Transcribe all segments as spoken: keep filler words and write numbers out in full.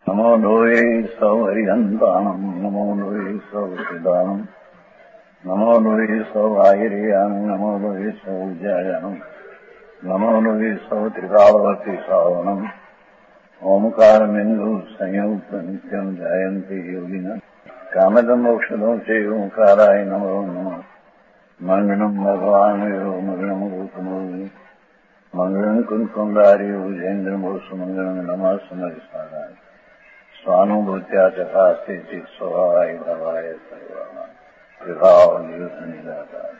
नमो लोये सौहरिहन्ताणम् नमो लोये सौहृदानम् नमो लोये सौभागिर्यानम् नमो लोये सौज्यायानम् नमो लोये सौत्रिकावती सावनम् ओंकारमिन्दु संयुक्त नित्यम् जायन्ति योगिनः कामदम् मोक्षदम् च ओंकाराय नमो नमः मंगलम् भगवान् यो मंगलम् गौतमोऽपि मंगलम् कुन्कुण्डार्यो जयेन्द्रमोऽस्तु मंगलम् नमः समरिसाराय स्वानुभूत्या चकास्ते चित् स्वभावाय भवाय सर्वाणाम् विभाव निदाता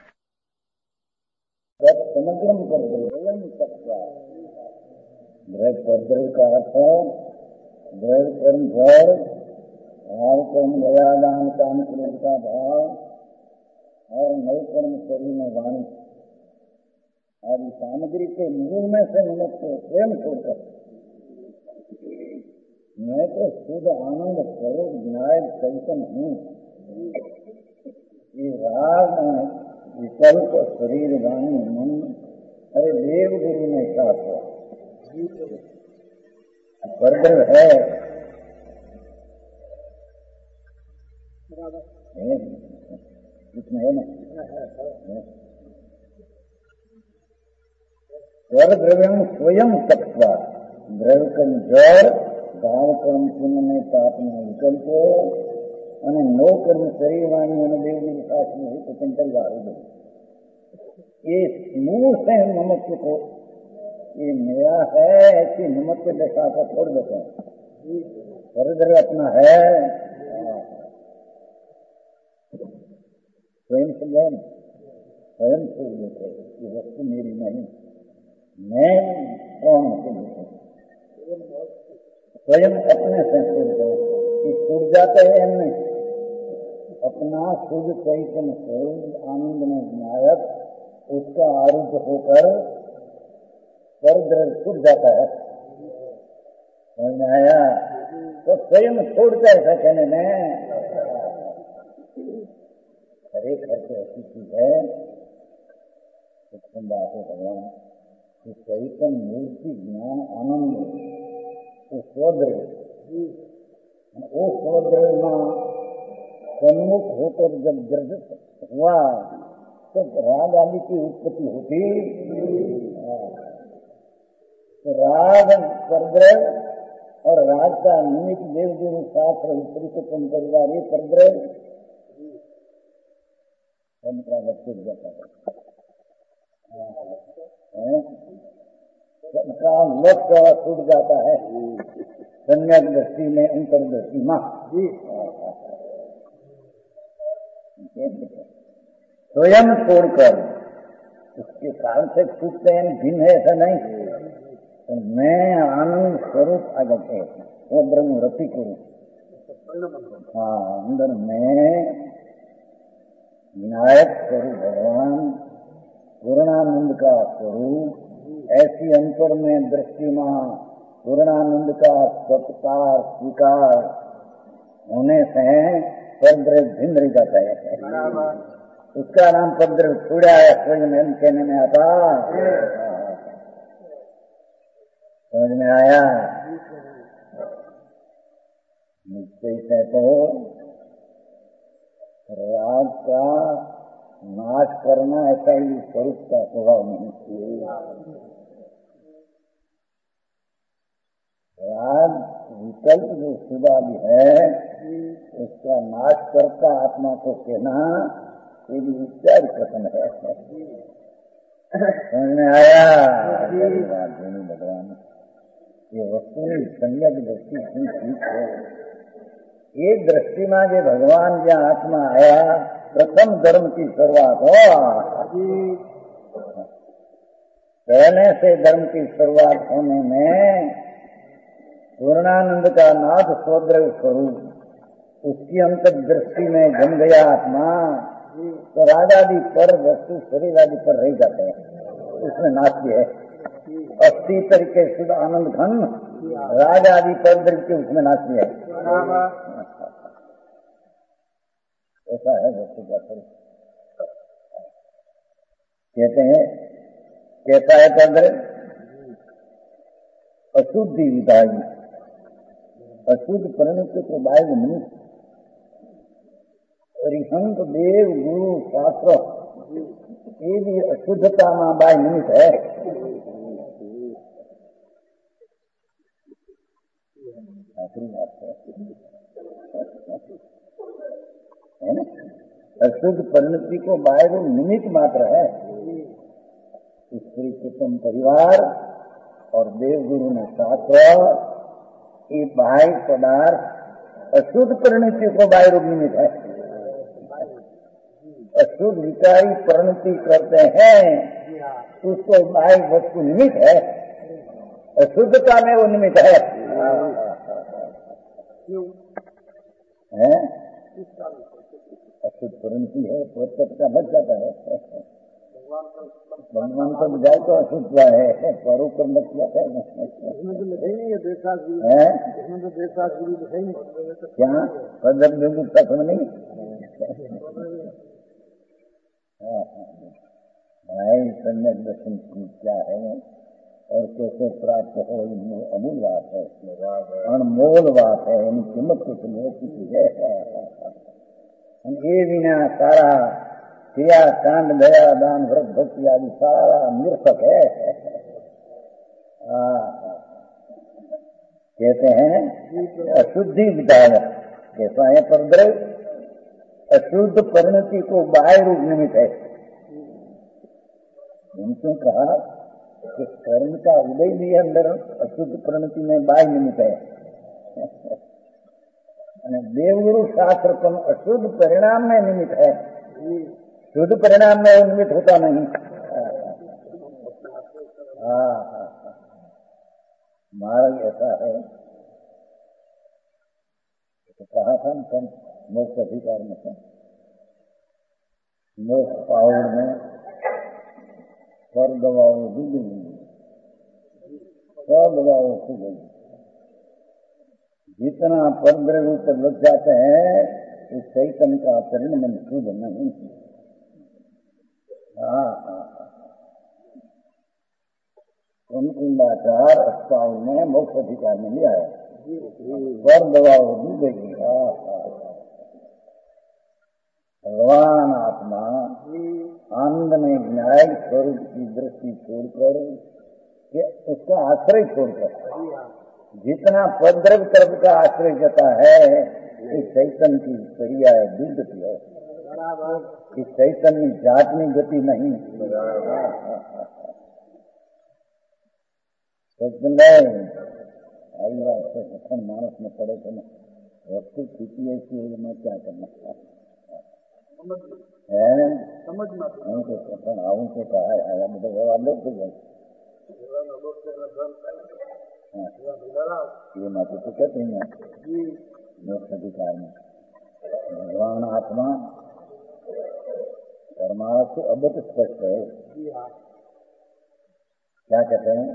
समग्रम कर द्रव्यम तत्वा द्रव्य पद्रव्य का अर्थ द्रव्य कर्म घर भाव कर्म गया दान काम क्रोध का भाव और नव कर्म शरीर में वाणी आदि सामग्री के मूल में से मनुष्य को स्वयं छोड़कर मैं तो शुद्ध आनंद स्वरूप विनायक चैतन्य हूँ। ये राग विकल्प शरीर वाणी मन अरे देव गुरु ने साथ हुआ परद्रव है इसमें है ना परद्रव्यम स्वयं तत्वा द्रव्य कर्म जड़ भाव कर्म पुण्य में पाप में विकल्पो અને નો કર્મ શરીર વાણી અને દેવની વિકાસની स्वतंत्र वारुदे ये समूह से ममत्व को ये मेरा है ऐसी ममत्व दशा का छोड़ देते हैं। परद्रव्य अपना है स्वयं समझे न स्वयं छोड़ देते ये वस्तु मेरी नहीं मैं कौन से देते स्वयं अपने से छोड़ गए छूट जाता है इनमें अपना शुद्ध चैतन्य स्वरूप आनंद में विनायक उसका आरूढ़ होकर परद्रव्य छूट जाता है। समझ में आया? तो स्वयं छोड़ता ऐसा कहने में हरे करके ऐसी चीज है उत्तम बात है भगवान कि चैतन्य मूर्ति ज्ञान आनंद वो स्वद्रव्य वो स्वद्रव्य में सन्मुख होकर जब ग्रसित हुआ तो राग आदि की उत्पत्ति होती तो राग परद्रव्य और राग का निमित्त देव देव शास्त्र परिचय परिवार ये परद्रव्य छूट जाता है सबका लक्ष्य छूट जाता है सम्यक दृष्टि में अंतर्दृष्टि माँ स्वयं छोड़कर उसके कारण से छूटते हैं भिन्न है ऐसा नहीं तो मैं आनंद स्वरूप आ जाते हैं वो ब्रह्म रति करूँ हाँ अंदर मैं विनायक स्वरूप भगवान पूर्णानंद का स्वरूप ऐसी अंतर में दृष्टि माँ पूर्णानंद का सत्कार स्वीकार होने से परद्रव्य भिन्न रह जाता है उसका नाम परद्रव्य छुड़ा है समझ में कहने में आता समझ में आया निश्चय से तो राग का नाश करना ऐसा ही स्वरूप का स्वभाव नहीं राग विकल्प जो सुबह भी है उसका नाश करता आत्मा को कहना ये भी विचार कथन है समझ में आया भगवान ये वस्तु संयत दृष्टि ठीक है एक दृष्टि में जो भगवान जहाँ आत्मा आया प्रथम धर्म की शुरुआत हो पहले से धर्म की शुरुआत होने में पूर्णानंद का नाथ स्वद्रव्य स्वरूप उसकी अंतर दृष्टि में जम गया आत्मा तो राग आदि पर वस्तु शरीर आदि पर रह जाते हैं उसमें नाट्य है अस्थि तरीके शुद्ध आनंद घन राग आदि पर दृष्टि उसमें नाट्य है ऐसा है वस्तु का स्वरूप कहते हैं कैसा है पर अशुद्धि विदाई अशुद्ध परिणति को बाय निमित्त अरिहंत देव गुरु शास्त्र ये भी अशुद्धता में बाय निमित्त है। आखिरी बात है ना, अशुद्ध परिणति को बाय निमित्त मात्र है। स्त्री कुटुंब परिवार और देव गुरु ने शास्त्र ये बाह्य पदार्थ अशुद्ध परिणति को बाह्य रूप निमित्त है। अशुद्ध विकारी परिणति करते हैं उसको बाह्य वस्तु निमित्त है, अशुद्धता में वो निमित्त है, है? अशुद्ध परिणति है प्रत्यक्ष का बच जाता है। भगवान को बुझाए तो अशुद्ध है परों पर मत जाता है। इसमें तो लिखा ही नहीं है देशासुरी, इसमें तो देशासुरी लिखा ही नहीं। क्या पदम बिंदु तक नहीं भाई सम्यक दर्शन क्या है और कैसे प्राप्त हो, इनमें अमूल बात है, अनमोल बात है, इन कीमत कुछ नहीं है। ये बिना सारा क्रिया कांड दया दान व्रत भक्ति आदि सारा निरर्थक है। कहते हैं अशुद्धि विधायक कैसा है परद्रव, अशुद्ध परिणति को बाह्य रूप निमित्त है। उनको कहा कि कर्म का उदय भी अंदर अशुद्ध परिणति में बाह्य निमित्त है। देवगुरु शास्त्र को अशुद्ध परिणाम में निमित्त है, शुद्ध परिणाम में निमित्त होता नहीं। हाँ हाँ मार्ग ऐसा है तो कहा था ना कम मोक्ष अधिकार में था, मोक्ष पावर में कर दबाओ दूध सौ दबाओ खुद जितना परद्रव्य पर लग जाते हैं उस चैतन्य का परिणाम शुद्ध नहीं। हाँ कुंकुंडाचार अस्ताव में मोक्ष अधिकार में लिया है, वर दबाओ डूबेगी। भगवान आत्मा आनंद में न्याय स्वरूप की दृष्टि छोड़कर उसका आश्रय छोड़कर जितना पद्रव्य तरफ का आश्रय जाता है इस चैतन्य की क्रिया है, दुर्गति है। इस चैतन्य जातनी गति नहीं। आई बात से मानस में पड़े तो वस्तु स्थिति ऐसी है, मैं क्या करना है समझ में आऊं तो कहा आया मुझे जवाब लोग ये माते तो कहते हैं मोक्ष अधिकार में भगवान आत्मा परमार्थ से अबत स्पष्ट है। क्या कहते हैं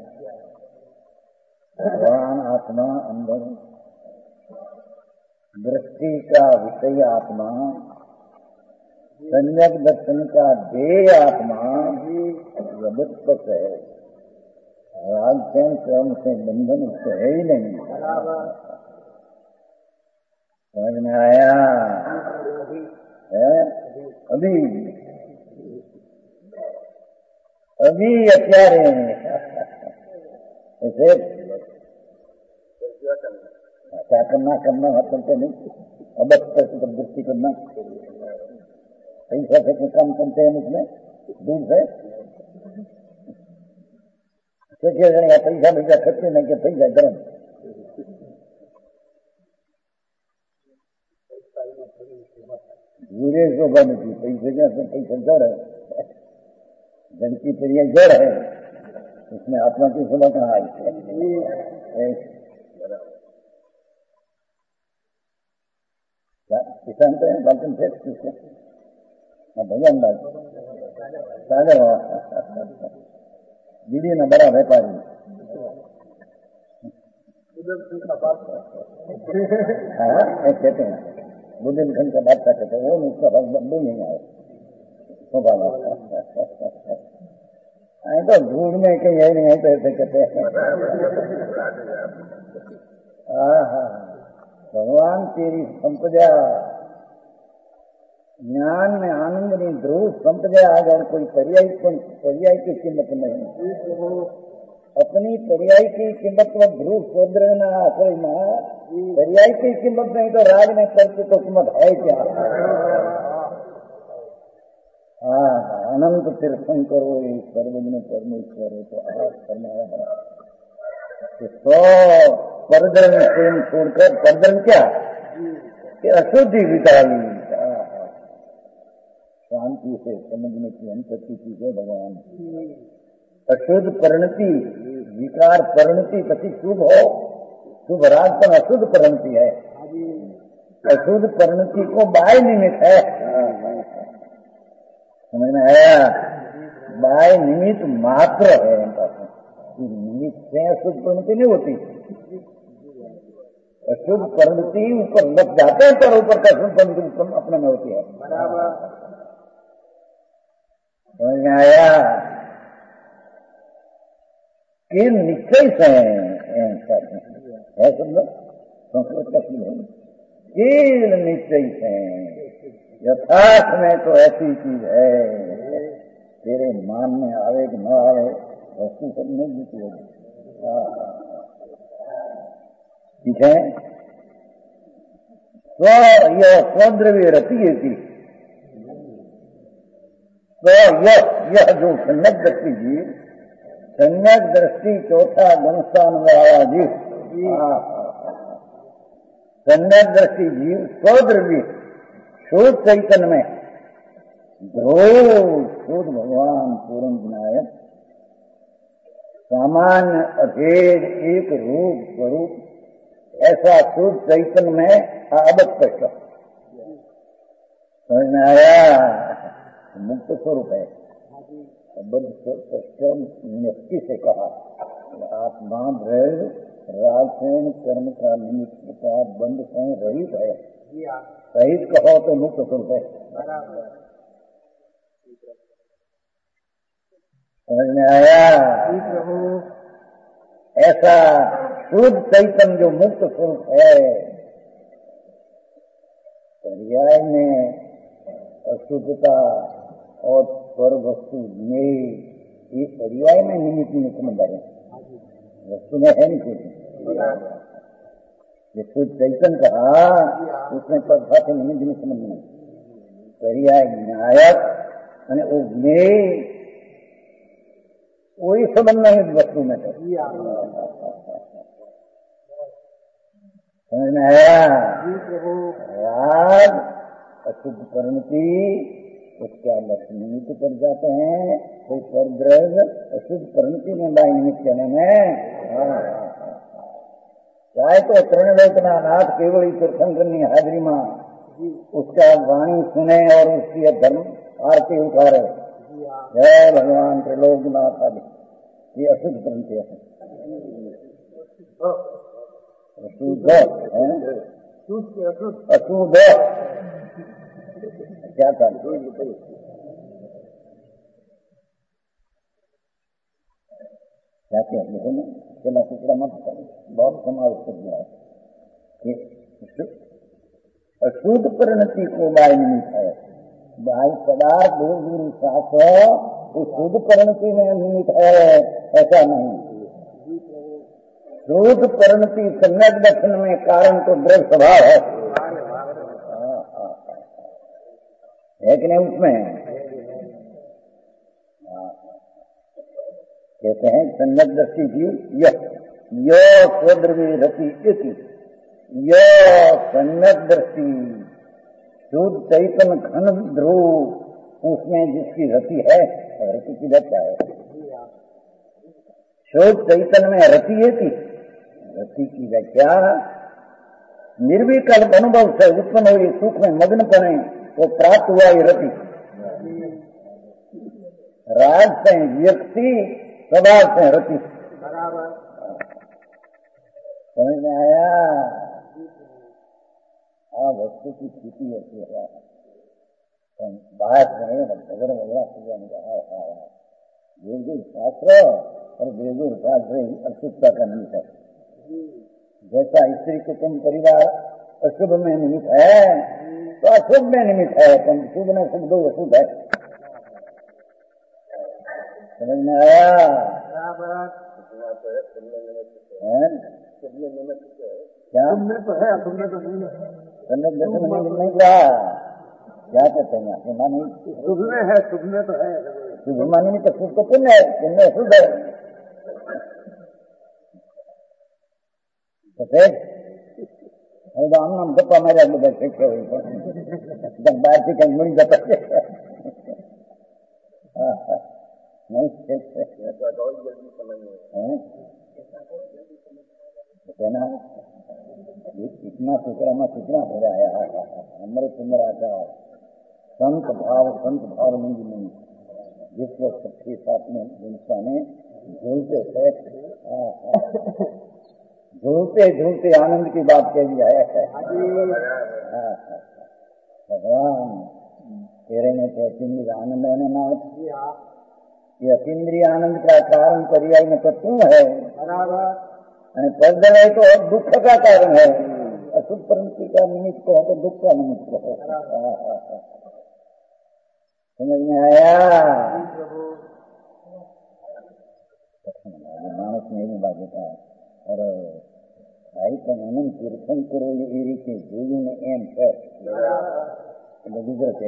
भगवान आत्मा अंदर दृष्टि का विषय आत्मा, सम्यक दर्शन का देह आत्मा अबत स्पष्ट है। राग चैन कर्म से बंधन उसको है ही नहीं। समझ में आया है? अभी अभी अत्यारे ऐसे क्या करना करना मतलब तो नहीं, अब पर दृष्टि करना पैसा से काम करते हैं उसमें दूर से पैसा भैया खर्चे नहीं के पैसा गरम बुरे को बन की पैसे का पैसा जड़ है, जड़ की प्रिय जड़ है, उसमें आत्मा की सुबह कहाँ आई किसान तो है बालकन से भगवान बात सागर दीदी न बड़ा व्यापारी हाँ कहते हैं बुंदेलखंड का बादशाह कहते हैं वो उसका भाग बंदू नहीं आए तो झूठ में कहीं यही नहीं है तो ऐसे कहते हैं। हाँ हाँ भगवान तेरी संपदा ज्ञान में आनंद नहीं ध्रुव संपदा अगर कोई पर्याय पर्याय की कीमत नहीं, अपनी पर्याय की कीमत में ध्रुव सोदर ना कोई माँ पर्याय की कीमत नहीं तो राज में करके तो कीमत है क्या। हाँ अनंत तीर्थन करो सर्वज्ञ परमेश्वर हो तो आज फरमाया है सौ परधर्म प्रेम छोड़कर परधर्म क्या कि अशुद्धि विताई शांति से समझने की अंतति की है भगवान। अशुद्ध परिणति विकार परिणति पति शुभ हो, शुभ राजपन अशुद्ध परिणति है, अशुद्ध परिणति को बाय निमित्त है, समझ में आया। बाय निमित्त मात्र है इनका, निमित्त से अशुद्ध परिणति नहीं होती। अशुद्ध परिणति ऊपर लग जाते हैं पर ऊपर का अशुद्ध परिणति अपने में होती है। समझ में आया कि निश्चय से है समझो संस्कृत का नहीं कील निश्चय से यथार्थ में तो ऐसी चीज है तेरे मान में आवे कि न आवे वस्तु सब नहीं जीती होगी। ठीक है स्व यह स्वद्रव्य रति थी तो यह यह जो सम्यक दृष्टि जी सम्यक दृष्टि चौथा गुणस्थान में आया जीव सम्यक दृष्टि जीव स्वद्रव्य शुद्ध चैतन्य में ध्रुव शुद्ध भगवान पूर्ण विनायक सामान्य अभेद एक रूप स्वरूप ऐसा शुद्ध चैतन्य में आबद पष्ट समझ में आया। मुक्त स्वरूप है निष्ठि से कहा आत्मा द्रव्य राजसेन कर्म का निमित्त का बंध से रहित है, सहित कहो तो मुक्त स्वरूप है। समझ में आया। ऐसा शुद्ध चैतन्य जो मुक्त स्वरूप है पर्याय में अशुद्धता और पर वस्तु में ये पर्याय में निमित्त निमित्त में बने वस्तु में है नहीं कुछ। ये शुद्ध चैतन्य कहा उसमें पद से निमित्त निमित्त समझ नहीं पर्याय विनायक मैंने वो ज्ञेय वही संबंध नहीं वस्तु में तो समझ में आया। राग अशुद्ध परिणति उसका लक्ष्य निमित्त कर जाते हैं कोई परद्रव्य अशुद्ध परिणति में बाई निमित्त करने में चाहे तो तृणलोकना नाथ केवल तीर्थन करनी हाजरी मां उसका वाणी सुने और उसकी धर्म आरती उतारे जय भगवान त्रिलोकनाथ आदि ये अशुद्ध परिणति है। अशुद्ध अशुद्ध क्या था क्या क्या देखो ना चला टुकड़ा मत बहुत समावेश कर दिया है। अशुद्ध परिणति को बाय निमित्त है, बाय पदार्थ दूर दूर साफ वो शुद्ध परिणति में निमित्त है ऐसा नहीं। शुद्ध परिणति सम्यक दर्शन में कारण तो द्रव्य स्वभाव है है कि नहीं उसमें कहते हैं सम्यक दृष्टि जीव यह स्वद्रव्य रति यह सम्यक दृष्टि शुद्ध चैतन्य घन ध्रुव उसमें जिसकी रति है रति की व्याख्या है शुद्ध चैतन्य में रति है कि रति की व्याख्या निर्विकल्प अनुभव से उत्पन्न हुई सुख में मग्न पड़े वो प्राप्त हुआ ये रति राज से व्यक्ति स्वभाव से रति समझ में आया। हाँ वस्तु की स्थिति ऐसी है बाहर में भगवान भगवान पूजा में कहा देवगुरु शास्त्र और देवगुरु शास्त्र अशुद्धता का निमित्त है। जैसा स्त्री कुटुंब परिवार अशुभ में निमित्त है तो अशुभ में निमित्त है, पर शुभ में शुभ दो अशुभ है। समझ में आया? क्या तुमने तो है, तुमने तो नहीं है। सम्यक दर्शन में नहीं कहा, क्या कहते हैं आपके मानी? शुभ में है, शुभ में तो है। शुभ मानी में तो शुभ तो पुण्य है, पुण्य शुभ है। तो फिर राम नाम गप्पा मेरा बदल सीखे हुई जब बाहर की कहीं मुड़ी गप्पा नहीं जल्दी समझ में ना इतना सुकरा में कितना हो रहा है। हमारे सुंदर आचार संत भाव संत भाव नहीं नहीं जिस वक्त सबके साथ में हिंसा में झूलते थे, झूलते झूलते आनंद की बात कह दी है। भगवान तेरे में तो अतीन्द्रिय आनंद है ना, ये अतीन्द्रिय आनंद का कारण पर्याय में तो तू है, पद है तो दुख का कारण है, अशुभ प्रवृत्ति का निमित्त को तो दुख का निमित्त को है। समझ में आया? मानस में भी बाध्यता और भाई का अनंत तीर्थन करो ये रीति जोયું ને એમ છે એટલે ગુજરાત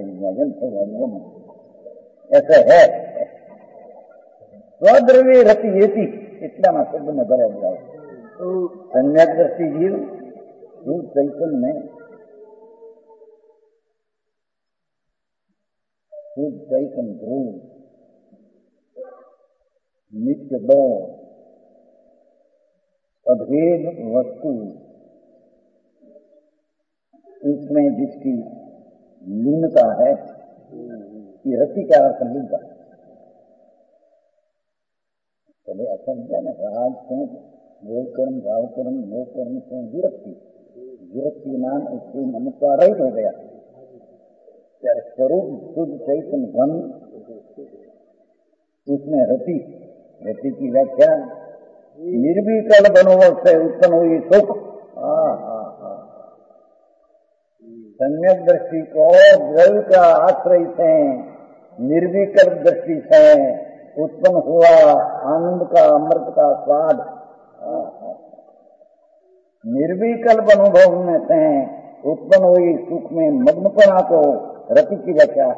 ऐसे है स्वद्रव्य रति एति इतना शब्द में भरा हुआ है। सम्यक दृष्टि जीव जीव चैतन्य में शुद्ध चैतन्य ध्रुव नित्य दो अभेद वस्तु उसमें जिसकी लीनता है कि रति का अर्थ लीनता। चले अच्छा क्या ना राग से बोल कर्म भाव कर्म मोह कर्म से विरक्ति विरक्ति नाम उससे मनुष्य रहित हो गया। यार स्वरूप शुद्ध चैतन्य घन उसमें रति रति की व्याख्या निर्विकल बनोवट से उत्पन्न हुई सुख। सम्यक दृष्टि को द्रव्य का आश्रय से निर्विकल दृष्टि से उत्पन्न हुआ आनंद का अमृत का स्वाद निर्विकल्प अनुभव में से उत्पन्न हुई सुख में मग्नपना को रति की व्याख्या।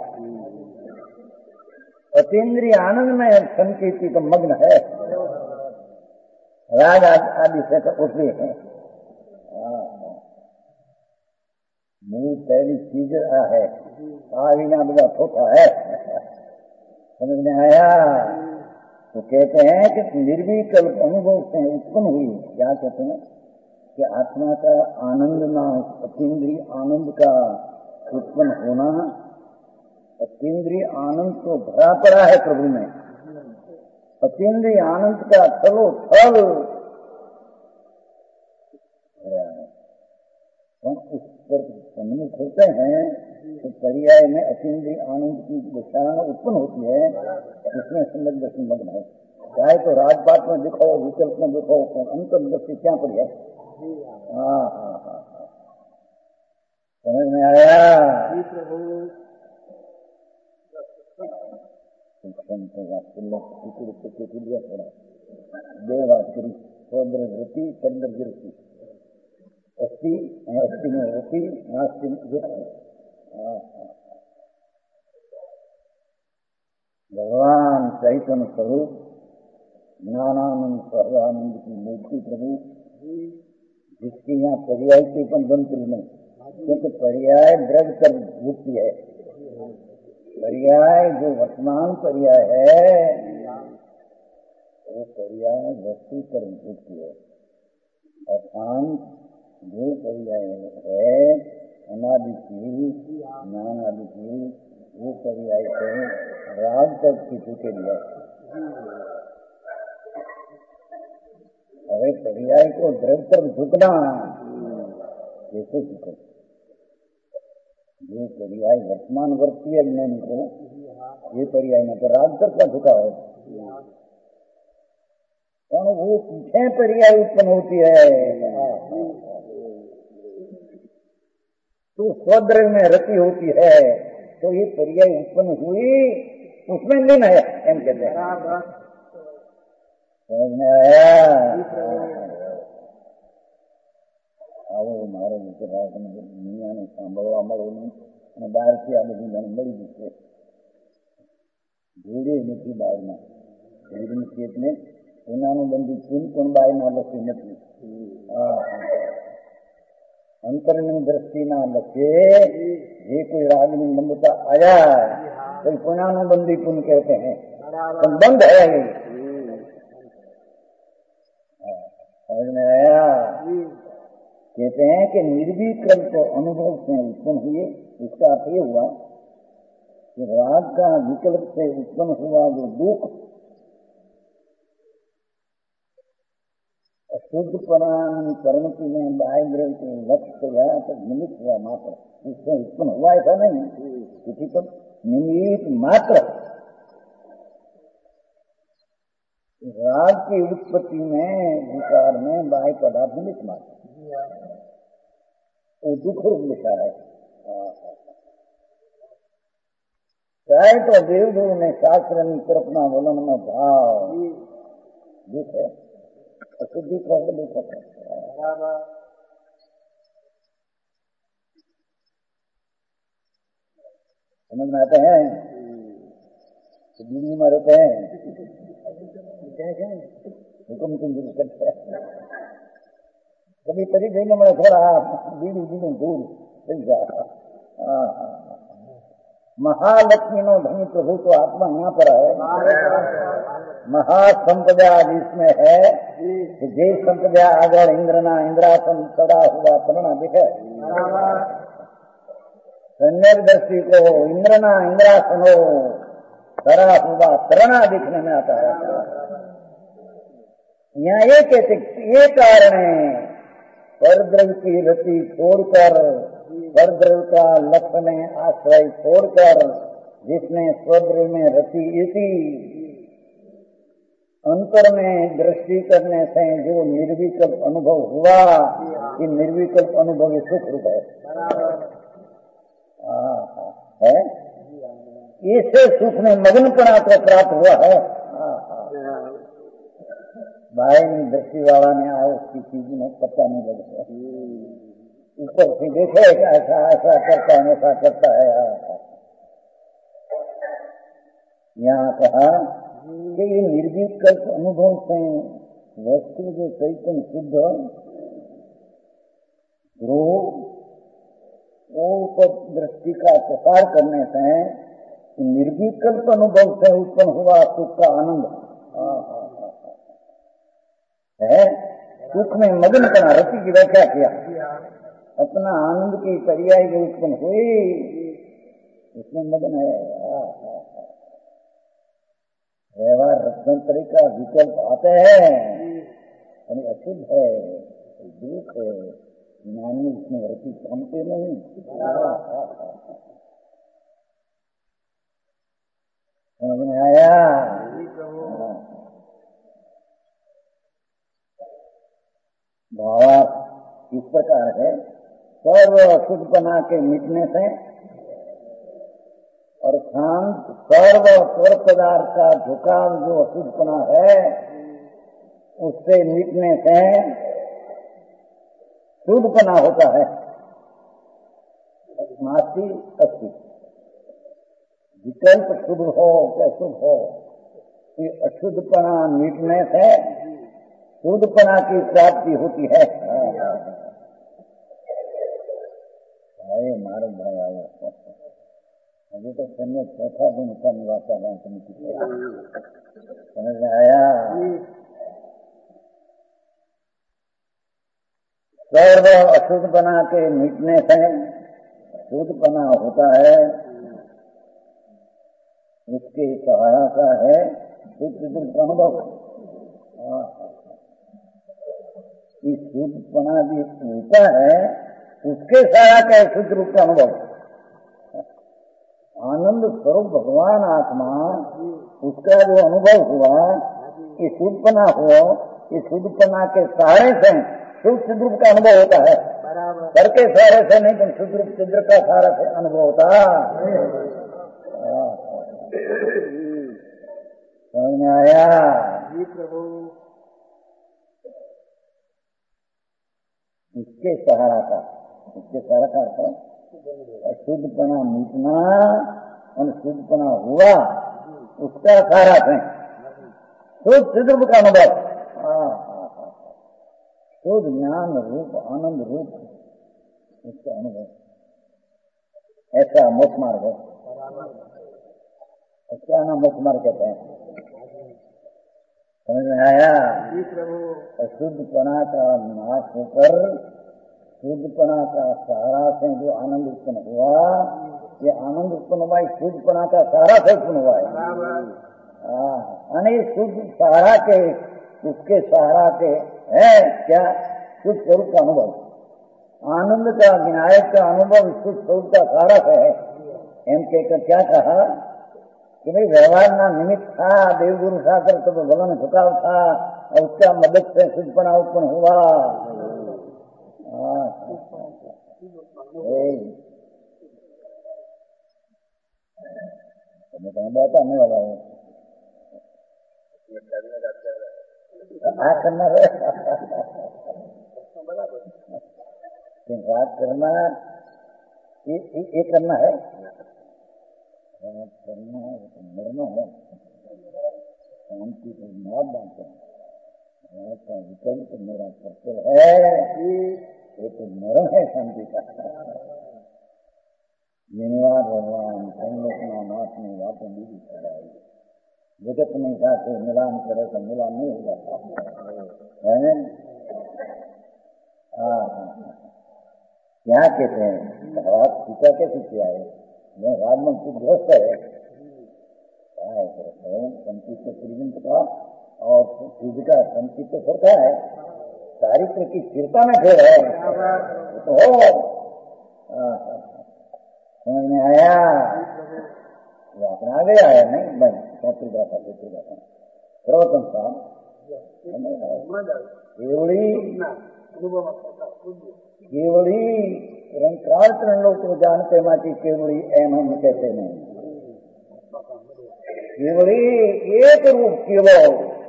अतीन्द्रिय आनंद में संकेती तो मग्न है, राग आदि से तो उसमें है। मूल पहली चीज आ है आविना बड़ा छोटा है। समझ में आया? तो कहते हैं कि निर्विकल्प अनुभव से उत्पन्न हुई, क्या कहते हैं कि आत्मा का आनंद ना अतीन्द्रिय आनंद का उत्पन्न होना। अतीन्द्रिय आनंद तो भरा पड़ा है प्रभु में, अतीन्द्रिय आनंद का थलो थल तो उस पर सम्मुख होते हैं तो पर्याय में अतीन्द्रिय आनंद की विचारणा उत्पन्न होती है, उसमें सम्यक दर्शन मग्न है। चाहे तो राजपाट में दिखो विकल्प में दिखो अंतर दृष्टि क्या पड़ी है। हाँ हाँ हाँ समझ में आया? थोड़ा दो बात करी सौंदर्य वृत्ति सौंदर्य वृत्ति अस्थि अस्थि में वृत्ति नास्ति में वृत्ति। भगवान चैतन्य स्वरूप ज्ञानानंद सहजानंद की मूर्ति प्रभु जिसकी यहाँ पर्याय की बनती नहीं, क्योंकि पर्याय द्रव्य कर वृत्ति है। पर्याय जो वर्तमान पर्याय है वो पर्याय वस्तु कर वृत्ति है। अर्थात जो पर्याय है अनादि की ज्ञानादि की वो पर्याय से राग तक की चुके दिया। अरे पर्याय को द्रव्य पर झुकना कैसे झुके? जो पर्याय वर्तमान वर्ती है ज्ञानी को ये पर्याय में तो राग तक का झुका हो, वो पीछे पर्याय उत्पन्न होती है। तो स्वद्रव्य में रति होती है तो ये पर्याय उत्पन्न हुई उसमें लीन है एम कहते हैं। समझ में आया? આવો મારો વિચાર દુનિયાને સાંભળવા મળો નહીં અને બહારથી આ બધી મને મળી જશે. જોડે નથી બહારના ચેતને એનાનું બંધી ચૂન પણ બહારના લખ્યું નથી. અંતરની દ્રષ્ટિના લખે જે કોઈ રાગની લંબતા आया कोई पुनानु बंदी पुन कहते हैं तो बंद है. समझ में आया? कहते हैं कि निर्विकल्प अनुभव से उत्पन्न हुए. इसका अर्थ ये हुआ कि राग का विकल्प से उत्पन्न हुआ जो दुख अशुद्धपना परिणति में बाह्य के लक्ष्य या तो निमित्त हुआ मात्र उससे उत्पन्न हुआ ऐसा नहीं. किसी पर निमित्त मात्र राग की उत्पत्ति में विकार में बाह्य पदार्थ निमित्त मात्र वो दुख रूप लिखा है. चाहे तो देवगुरु ने शास्त्र तरफना वलन में भाव दुख है अशुद्धि को दुख है. समझ में आते हैं? दिल्ली में रहते हैं हुक्म तुम करते हैं कभी तरी गई मैं थोड़ा बीड़ी बीड़ी दूर चल जा. महालक्ष्मी नो धनी प्रभु तो आत्मा यहाँ पर है. महासंपदा जिसमें है कि जय संपदा आगर इंद्रना इंद्रासन सदा हुआ प्रणा दिखे. सम्यक दृष्टि को इंद्रना इंद्रासनो सदा हुआ प्रणा दिखने में आता है. यहाँ ये कहते ये कारण है परद्रव्य की रति छोड़कर परद्रव्य का लक्ष्य में आश्रय छोड़कर जिसने स्वद्रव्य में रति इसी अंतर में दृष्टि करने से जो निर्विकल्प अनुभव हुआ कि निर्विकल्प अनुभव सुख रूप है. है इससे सुख में मग्नपना को प्राप्त हुआ है. बाहरी दृष्टि वाला ने आओ उसकी चीज में पता नहीं लगता. ऊपर से देखे ऐसा ऐसा करता है ऐसा करता है. यहाँ कहा कि ये निर्विकल्प अनुभव से वस्तु जो चैतन्य शुद्ध ध्रुव ऊपर दृष्टि का प्रसार करने से निर्विकल्प अनुभव से उत्पन्न हुआ सुख का आनंद है. सुख में मग्न करना रति की व्याख्या किया. अपना आनंद की पर्याय जो उत्पन्न हुई उसमें मग्न है. व्यवहार रत्नतरी का विकल्प आते हैं यानी अशुद्ध है दुख है ज्ञानी उसमें रति थमते नहीं. समझ में आया? भाव इस प्रकार है सर्व अशुद्धपना के मिटने से और शांत सर्व स्वर पदार्थ का झुकाव जो अशुद्धपना है उससे मिटने से शुद्धपना होता है. नास्ति अस्ति विकल्प शुद्ध हो क्या शुद्ध हो ये अशुद्धपना मिटने से शुद्धपना की प्राप्ति होती है. अरे मारो भाई आओ अभी तो समय चौथा दिन का निवासा समझ में आया? सर्व अशुद्धपना के मिटने से शुद्धपना होता है. उसकी सहायता है शुद्ध अनुभव. इस शुद्धपना भी होता है उसके सहायक है शुद्ध रूप का अनुभव. आनंद स्वरूप भगवान आत्मा उसका जो अनुभव हुआ कि शुद्धपना हो इस शुद्धपना के सहारे से शुद्ध रूप का अनुभव होता है. करके सारे से नहीं, तुम शुद्ध रूप चिद्र का सारा से अनुभव होता। समझ में आया? जी प्रभु। इसके सहारा का, इसके सहारा का अर्थ अशुद्धपना मिटना और शुद्धपना हुआ, उसका सहारा है शुद्ध सिद्ध का अनुभव। शुद्ध ज्ञान रूप आनंद रूप उसका अनुभव, ऐसा मोक्ष मार्ग है। क्या नाम मोक्ष मार्ग कहते हैं? समझ में आया? अशुद्धपना का नाश होकर शुद्धपना का सहारा से जो आनंद उत्पन्न हुआ, ये आनंद उत्पन्न हुआ शुद्धपना का सहारा से उत्पन्न हुआ है। यानी शुद्ध सहारा के, उसके सहारा के है क्या? शुद्ध स्वरूप का अनुभव, आनंद का विनायक का अनुभव शुद्ध स्वरूप का सहारा है। एम कहकर क्या कहा कि भाई व्यवहार ना निमित्त था, देवगुरु शास्त्र तो भगवान झुकाव था और उसका मदद से शुद्धपना उत्पन्न हुआ। बात आने वाला है करना है बात करना, ये, ये करना है करना है मरना है। शांति को मार डालते हैं, का विकल्प मेरा कर्तव्य है, ये तो मरण है शांति का। धन्यवाद भगवान संगठना नाथ ने बातें भी कराई, जगत में जाके मिलान करे तो मिलान नहीं हो जाता है। क्या कहते हैं रात सीता कैसे किया है? मैं राजमन की ग्रस्त है, क्या है संचित त्रिविंत का और सूर्य का संचित तो सरका है, चारित्र की स्थिरता में फिर है तो हो। समझ में आया? वो अपना आगे आया नहीं बन चौथी गाथा चौथी गाथा सर्वोत्तम साहब केवली केवली रंकाल त्रण लोग को जानते माची केवली एम हम कहते नहीं। केवली एक रूप केवल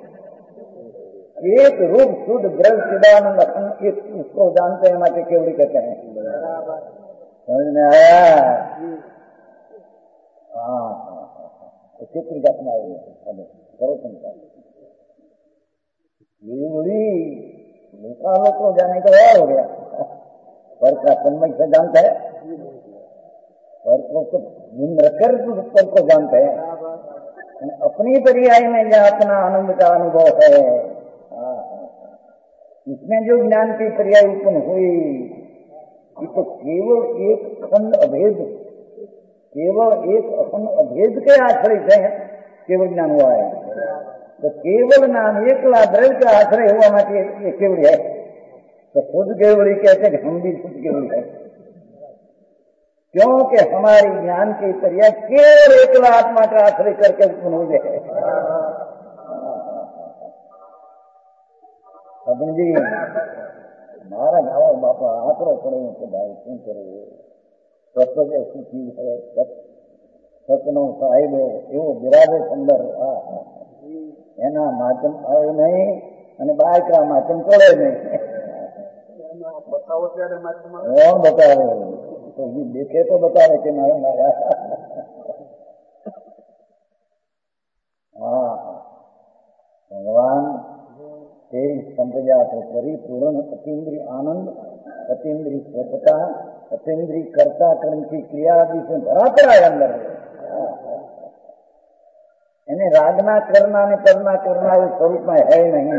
एक रूप शुद्ध द्रव चिदानंद उसको जानते हैं माची केवली कहते हैं। समझ में आया? हाँ चित्र घटना सर्वोत्तम साहब केवली लोकालों को जाने का और हो गया। पर का तन्मय से जानता है, पर को गुण रखकर पर को जानते हैं। अपनी पर्याय में जहाँ अपना आनंद का अनुभव है, इसमें जो ज्ञान की पर्याय उत्पन्न हुई, ये तो केवल एक अखंड अभेद, केवल एक अखंड अभेद के आश्रय से केवल ज्ञान हुआ है। तो केवल नाम एक द्रव्य का आश्रय हुआ मात्र ये केवल है। तो खुद केवली कहते हैं हम भी खुद केवल है, क्योंकि हमारी ज्ञान की पर्याय केवल एकला आत्मा का आश्रय करके उत्पन्न हो जाए। अभी जी हमारा गाँव बापा आंकड़ो पड़े तो भाई क्यों करे सत्य ऐसी चीज है, सतनो साहिब एवं बिराजे सुंदर एना माध्यम आए नहीं અને બાયકા માધ્યમ તોડે નહીં। बताओ ત્યારે માધ્યમ કોણ બતાવે? તો એ દેખે તો બતાવે કે મારે મારા હા ભગવાન તેરી સંપ્રજા તો પરિપૂર્ણ અતિન્દ્રિય આનંદ, અતિન્દ્રિય સ્વચ્છતા, अतिंद्रिय कर्ता कर्म की क्रिया आदि से भरा पड़ा है अंदर। यानी रागना करना ने करना करना उस स्वरूप में है नहीं।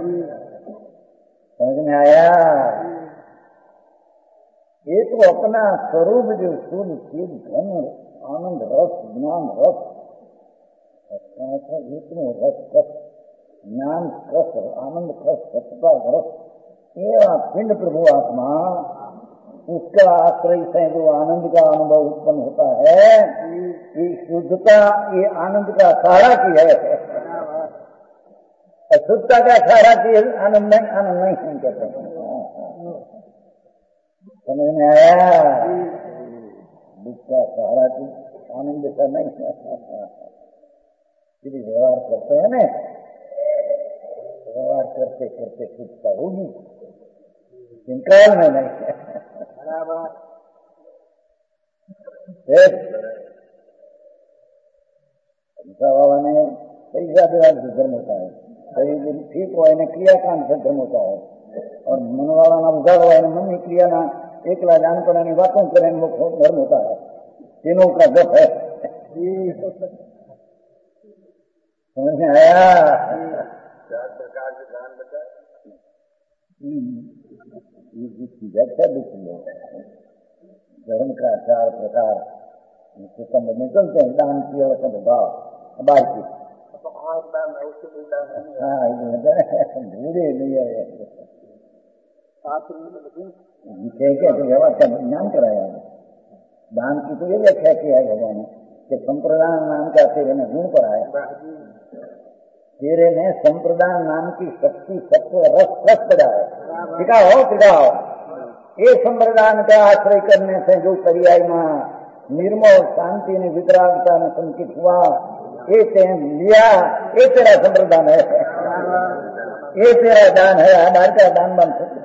समझ में आया? ये तो अपना स्वरूप जो शुद्ध चिद घन आनंद रस ज्ञान रस इतने रस रस ज्ञान रस आनंद रस सत्ता रस ये पिंड प्रभु आत्मा, उसका आश्रय से जो आनंद का अनुभव उत्पन्न होता है, ये शुद्धता ये आनंद का सहारा की है। अशुद्धता का सहारा की आनंद नहीं, आनंद नहीं हम कहते हैं। समझ में आया? दुख का सहारा की आनंद का नहीं। यदि व्यवहार करते हैं ना, व्यवहार करते करते सुखता होगी, इनकार में नहीं। बराबर। बाबा ने पैसा देवा से धर्म होता है, शरीर ठीक हो એને ક્રિયાકાંડ से धर्म होता है, और मनवाળાના ઉઘાડો એને મનની ક્રિયાના એકલા જાણપણાની વાતો કરે એનો ધર્મ होता है। तीनों का गप है। समझ में आया? चार प्रकार के दान बताए। ये जिसकी व्याख्या दूसरी है, धर्म का चार प्रकार संबंध में चलते हैं। दान की और भाव बार की, हाँ भूले नहीं है क्या व्यवहार का ज्ञान कराया। दान की तो ये व्याख्या किया है भगवान ने कि संप्रदान नाम का तेरे में गुण कराया। तेरे में संप्रदान नाम की शक्ति सत्व रस रस बढ़ाए। टिकाओ टिकाओ, ये संप्रदान का आश्रय करने से जो पर्याय में निर्मल शांति ने वितरागता में संकित हुआ, ये तेन लिया, ये तेरा संप्रदान है, ये तेरा दान है। हमारे का दान बन सकते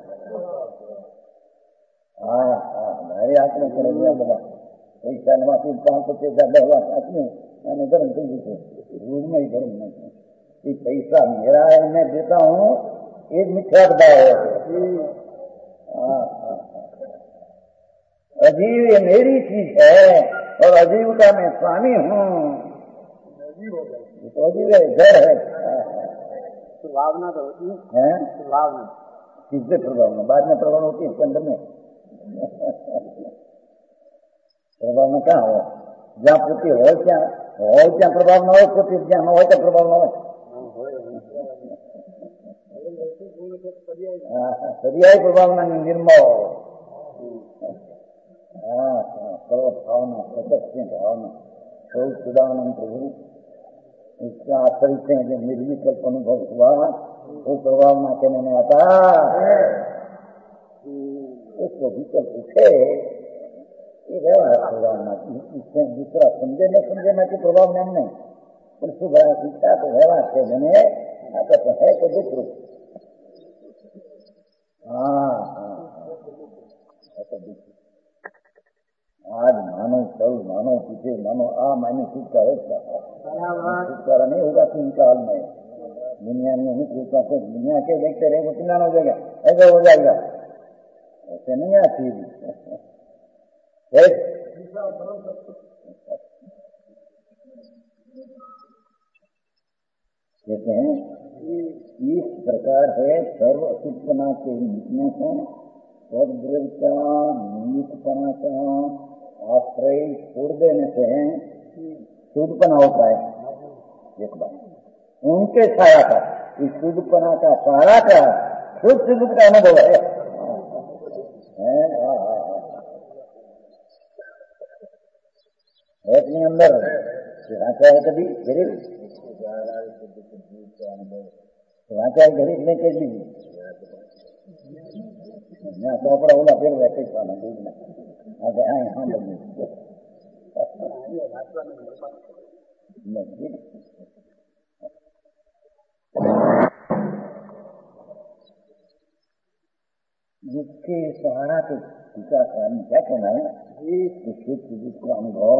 हाँ हाँ हमारे हाथ में पड़ गया बोला पैसा नवासी पाँच सौ पैसा दहवा हाथ में मैंने धर्म कर दी थे रूज में ही धर्म नहीं। ये पैसा मेरा है, मैं देता हूँ, एक मिथ्या बताया है। हाँ हाँ अजीब ये मेरी चीज है और अजीब का मैं स्वामी हूँ। तो अजीब है, घर है। भावना तो होती है, भावना किससे प्रभावना बाद में प्रभाव होती है, इसके अंदर में प्रभाव में क्या हो, जहाँ पुति हो क्या हो, क्या प्रभाव न हो, पुति जहाँ न हो क्या प्रभाव न हो। पर्याय प्रभाव में निर्मल सर्व भावना सत्य भावना स्वरूप सुदानंद प्रभु इसका आश्रित है जो निर्विकल्प अनुभव हुआ वो प्रभाव ना कहने में आता उसको विकल्प उठे ये व्यवहार प्रभाव ना इससे दूसरा समझे न समझे ना कि प्रभाव में नहीं और सुबह शिक्षा तो व्यवहार से मैंने आता तो है तो दुख रूप हाँ हाँ ऐसा दुख आज मानो कल मानो पीछे मानो आ मानी छुटका है, छुटकारा नहीं होगा तीन काल में। दुनिया में नहीं पूछता कुछ, दुनिया के देखते रहेंगे कितना हो जाएगा, ऐसा हो जाएगा, ऐसे नहीं आती। कहते हैं इस प्रकार है सर्व अशुद्धपना के मिटने से सद्द्रव्य का निमित्तपना का आश्रय छोड़ देने से शुद्धपना होता है। एक बात उनके सारा का इस शुद्धपना का सारा का शुद्ध शुद्ध का अनुभव है। अपने अंदर राचा है कभी गरीब राचा है गरीब नहीं कह लीजिए यहाँ कपड़ा बोला फिर वैसे खाना दूध में आगे आए हाँ लगे जिसके सहारा के टीका कारण क्या कहना है शुद्ध जिसको अनुभव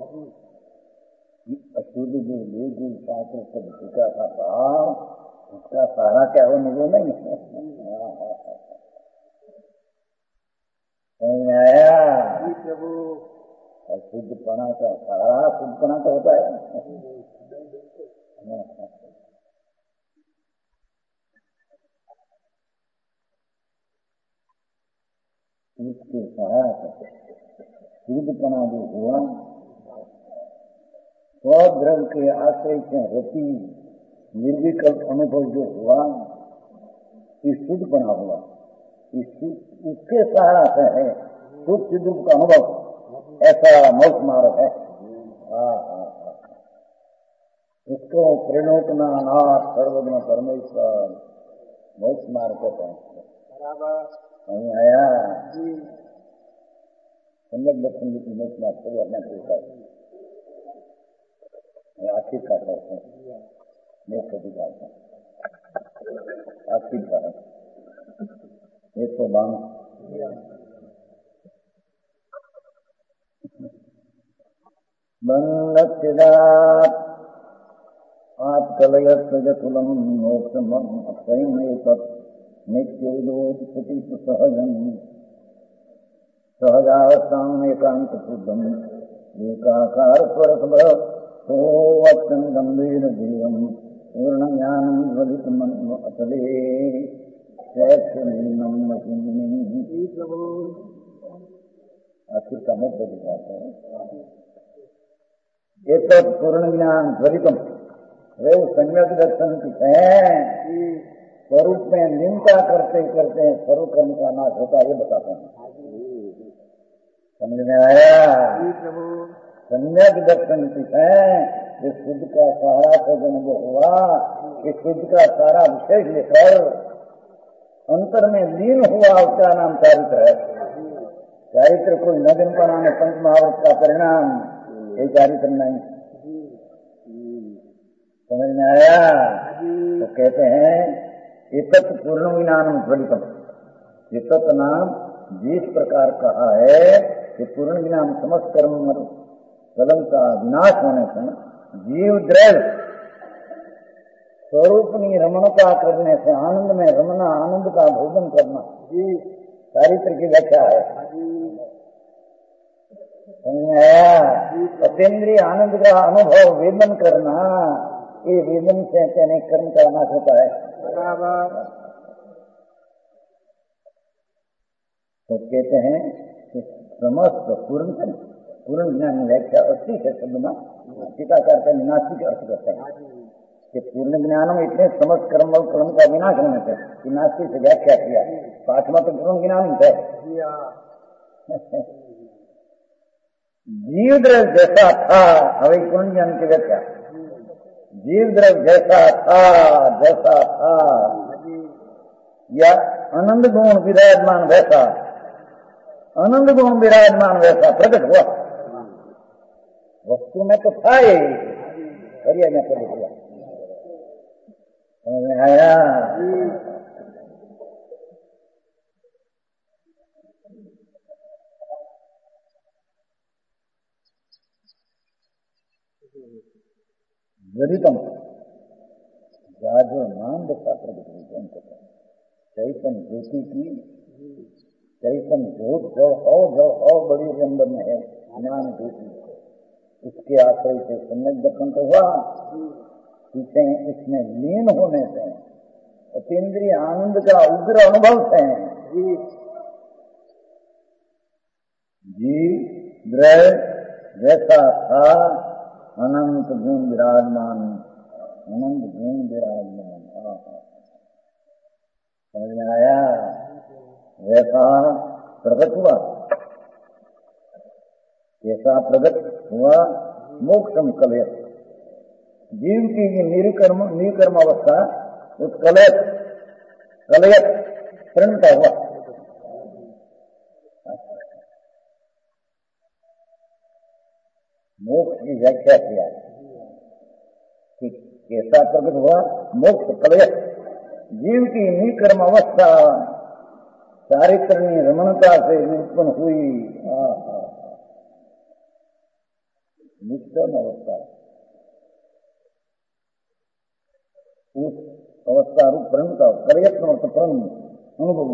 अशुद्ध जो वेद शास्त्र सब टीका था भाव उसका सहारा क्या हो अनुभव नहीं है। समझ में आया? और शुद्धपना का सहारा शुद्धपना तो होता है। उसके सहारा शुद्धपना जो हुआ स्वद्रव्य के आश्रय से रति निर्विकल्प अनुभव जो हुआ इस शुद्धपना हुआ, उसके सहारा से है शुद्ध सिद्ध का अनुभव। ऐसा मोक्ष मार्ग है। उसको प्रणोतना नाथ सर्वज्ञ परमेश्वर मोक्ष मार्ग कहते हैं। नहीं आया सम्यक दर्शन की मोक्ष में आपको अपना पूछा आखिर का करते हैं मोक्ष अधिकार का आखिर का एक सौ बावन बंदक्षिदात आप कलयत जतुलम मोक्षमं स्वयं एतत् नित्योदोत्पत्ति सहजं सहजावस्थां एकांत शुद्धं एकाकार स्वरसभ सोवत्सं गंभीर जीवं पूर्ण ज्ञानं ज्वलितमन्व अतले शैक्षणीनं महीनी आखिर का मुख्य दिखाता है ये तो पूर्ण ज्ञान ज्वलितम वे सम्यक दर्शन की है स्वरूप में निंदा करते करते हैं स्वरूप कर्म का नाश होता है ये बताते हैं समझ में आया सम्यक दर्शन की है जो शुद्ध का सहारा को जन्म हुआ कि शुद्ध का सारा विशेष लेकर अंतर में लीन हुआ उसका नाम चारित्र है। चारित्र कोई नदन बनाने पंच महावृत का परिणाम ये चारित्र नहीं समझ में आया। तो कहते हैं ये तत्व पूर्ण ज्ञानम ज्वलितम ये तत्व नाम जिस प्रकार कहा है कि पूर्ण ज्ञान समस्त कर्म कलम का विनाश होने से जीव द्रव स्वरूपनी रमणता करने से आनंद में रमना आनंद का भोजन करना जी चारित्र की व्याख्या है। अतीन्द्रिय आनंद का अनुभव वेदन करना ये वेदन से कहने कर्म का नाश होता है। तो कहते हैं कि समस्त पूर्ण पूर्ण ज्ञान व्याख्या अस्सी है शब्द में टीकाकार का विनाशी का अर्थ करते हैं कि पूर्ण ज्ञान में इतने समस्त कर्म और कर्म का विनाश होने से विनाशी से व्याख्या किया पाठवा तो पूर्ण ज्ञान है। जीव द्रव जैसा था अभी पूर्ण ज्ञान की व्याख्या जीव द्रव जैसा था जैसा था या आनंद गुण विराजमान वैसा आनंद गुण विराजमान वैसा प्रकट हुआ वस्तु में तो था ही करिए में प्रकट हुआ समझ में आया। ज्वलितम जाजो नाम दशा प्रकट हुई चैतन ज्योति की चैतन ज्योत जो हो जो हो बड़ी अंदर में है ज्ञान ज्योति इसके आश्रय से सम्यक दर्शन तो हुआ पीछे इसमें लीन होने से अतीन्द्रिय आनंद का उग्र अनुभव से जीव द्रव जैसा था अनंत गुण विराजमान अनंत गुण विराजमान समझ में आया। वैसा प्रकट हुआ कैसा प्रकट हुआ मोक्षम कलयत जीव की निर्कर्म निर्कर्म अवस्था उस कलयत कलयत प्रणता हुआ मोक्ष की व्याख्या किया कि कैसा प्रकट हुआ मोक्ष कलयत जीव की निर्कर्म अवस्था चारित्रणी रमणता से उत्पन्न हुई निष्कर्म अवस्था उस अवस्था रूप प्रणता कलयत्न अर्थ प्रण अनुभव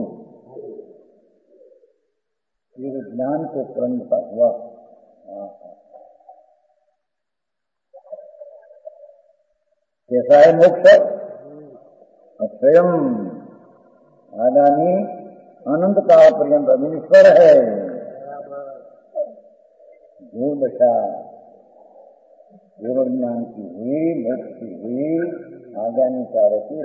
ये ज्ञान को प्रणता हुआ कैसा है मोक्ष स्वयं आगामी अनंत काल पर्यंत अग्निश्वर है जो दशा केवल ज्ञान की हुई मोक्ष की हुई आगामी काल की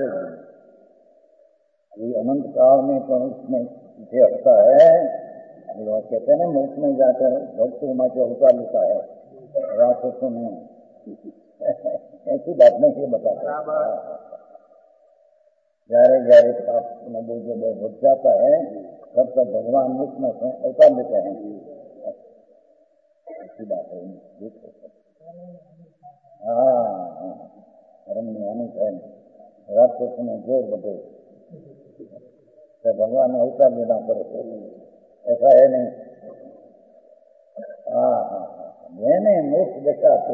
रही अनंत काल में तो उसमें पीछे हटता है लोग कहते हैं ना मोक्ष में जाकर भक्त उमा के अवतार लेता है राक्षसों में ऐसी बात नहीं ये बताता ग्यारह ग्यारह पाप जो बढ़ जाता है सब सब भगवान मुख्य से अवतार लेते हैं। ऐसी बात है। हाँ, धर्म में आने है रात को समय जोर बटे तो भगवान ने अवतार लेना पड़े, ऐसा है नहीं। हाँ हाँ मैंने मोक्ष देखा तो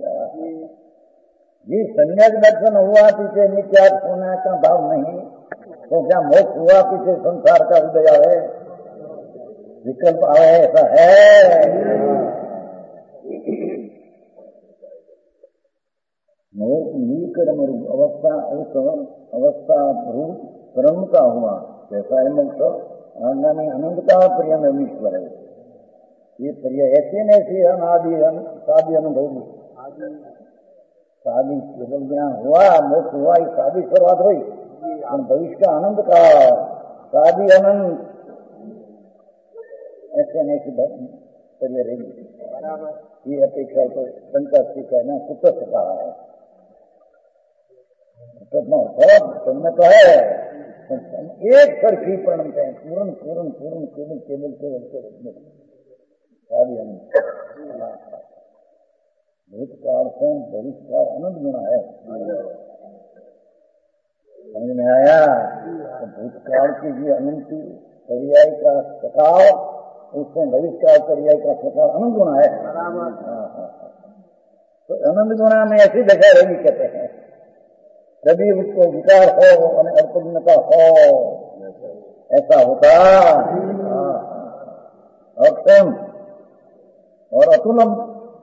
ये संन्यास दर्शन हुआ पीछे मिथ्या सोना का भाव नहीं, तो क्या मोक्ष हुआ पीछे संसार का उदय है, विकल्प आए, ऐसा है। मोक्ष नीकर्म रूप अवस्था उस अवस्था रूप कर्म का हुआ, कैसा है मोक्ष? आगामी अनंत का प्रियम ईश्वर है। ये प्रिय ऐसे न ऐसे अनादि शादी अनुभवी शादी केवल ज्ञान हुआ, मोक्ष हुआ, ये शादी शुरुआत हुई, भविष्य का आनंद का शादी अनंत ऐसे नहीं कि प्रिय रहेगी। ये अपेक्षा तो संकट की कहना कुछ कहा है में तो है एक सरखी प्रणम कहें पूर्ण पूर्ण पूर्ण केवल केवल केवल केवल शादी अनंत भूतकाल से भविष्य का आनंद गुणा है। समझ में आया? तो भूतकाल की भी अनंती पर्याय का सकाव, उससे भविष्य का पर्याय का सकाव आनंद गुणा है। तो आनंद गुणा में ऐसी दशा रहेगी कहते हैं, कभी उसको विकार हो और अल्पज्ञता हो, ऐसा होता। अक्षम और अतुलम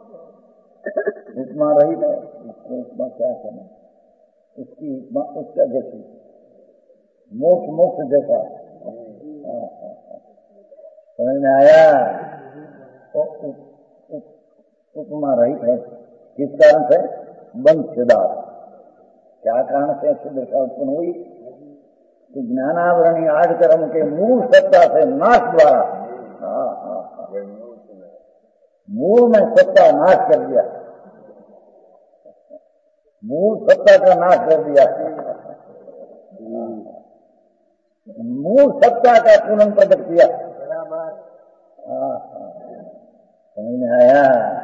उपमा रही है, उसको उपमा क्या करना, उसकी उपमा उसका जैसी मोक्ष मोक्ष जैसा। समझ में आया? तो उपमा रही है किस कारण से? बंधदार। क्या कारण से शुद्ध का उत्पन्न हुई? कि ज्ञानावरणी आठ कर्म के मूल सत्ता से नाश द्वारा, मूल में सत्ता नाश कर दिया, मूल सत्ता का नाश कर दिया, मूल सत्ता का पुनः प्रकट किया। समझ में आया?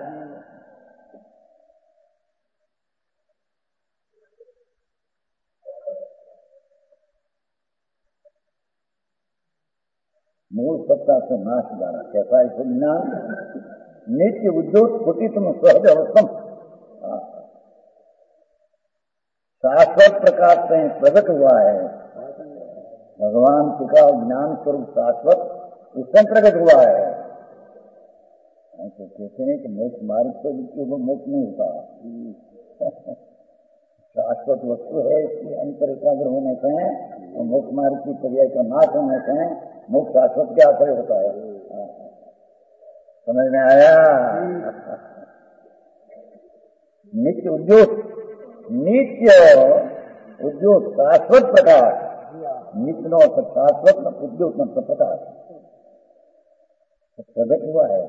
मूल सत्ता से नाश द्वारा कैसा है ज्ञान? नित्य उद्योग स्फुटितम सहज अवस्थम, शाश्वत प्रकाश से प्रकट हुआ है। भगवान पिता ज्ञान स्वरूप शाश्वत उससे प्रकट हुआ है। तो कहते हैं कि मोक्ष मार्ग से वो मोक्ष नहीं होता, शाश्वत वस्तु है, इसकी अंतर एकाग्र होने से और मोक्ष मार्ग की पर्याय का नाश होने से मोक्ष शाश्वत के आश्रय होता है। समझ में आया? नित्य उद्योग, नित्य उद्योग शाश्वत प्रकाश, नित्य नो शाश्वत उद्योग न प्रकाश प्रकट हुआ है।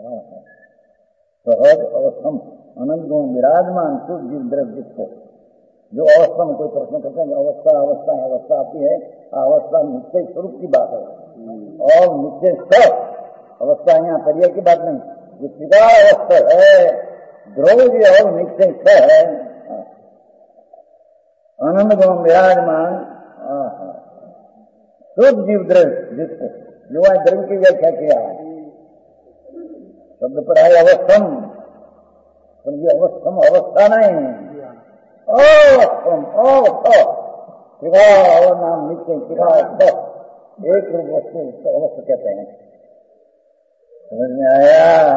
सहज अवस्थम अनंत गुण विराजमान शुद्ध जीव द्रव्य को, जो अवस्था में कोई प्रश्न करते हैं अवस्था अवस्था है, अवस्था आती है, अवस्था निश्चय स्वरूप की बात है और निश्चय सब अवस्था यहाँ पर्याय की बात नहीं, जो सीधा अवस्था है द्रव्य और निश्चय स है आनंद गुण विराजमान शुद्ध जीव द्रव्य जिसको जो है द्रव्य की व्याख्या किया है शब्द पढ़ाए अवस्थम, समझिए अवस्थम अवस्था नहीं, अवस्थम अवस्था शिवा और नाम निश्चय शिवा एक रूप वस्तु उसको अवस्था कहते हैं। समझ में आया?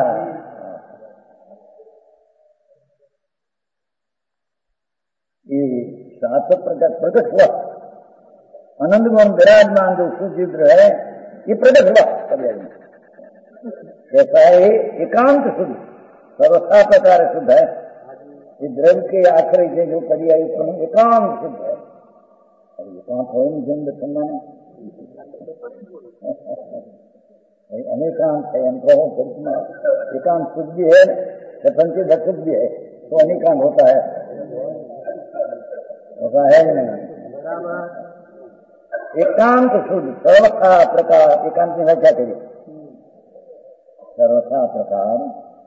ये शास्त्र प्रकट प्रकट हुआ आनंद गुण विराजमान जो शुद्ध है ये प्रकट हुआ कभी कैसा है? एकांत शुद्ध सर्वथा प्रकार शुद्ध है। ये द्रव्य के आश्रय से जो करिया एकांत शुद्ध है। एकांत हो नहीं जन्म सुनना अनेकांत है, अंतरों एकांत शुद्ध भी है, प्रपंच दक्षित भी है, तो अनेकांत होता है, ऐसा है नहीं। एकांत शुद्ध सर्वथा प्रकार, एकांत में व्याख्या करिए, सर्वथा प्रकार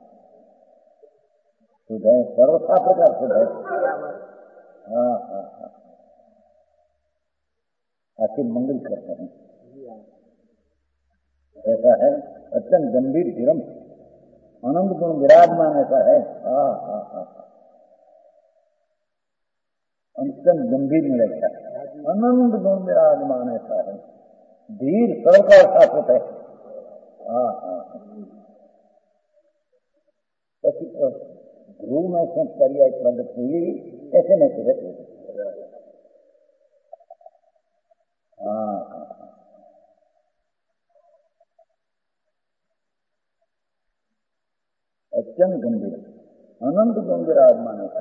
शुद्ध है, सर्वथा प्रकार शुद्ध है। हाँ हाँ हाँ, आखिर मंगल करते हैं, ऐसा है। अत्यंत गंभीर धीरम अनंत गुण विराजमान ऐसा है। हाँ हाँ हाँ, अत्यंत गंभीर में लगता है, अनंत गुण विराजमान ऐसा है, धीर सर्व का शाश्वत है। हाँ हाँ, ध्रुव में से पर्याय प्रगट हुई, ऐसे में सुरत हुई। हाँ हाँ, अत्यंत गंभीर अनंत गुण विराजमान है,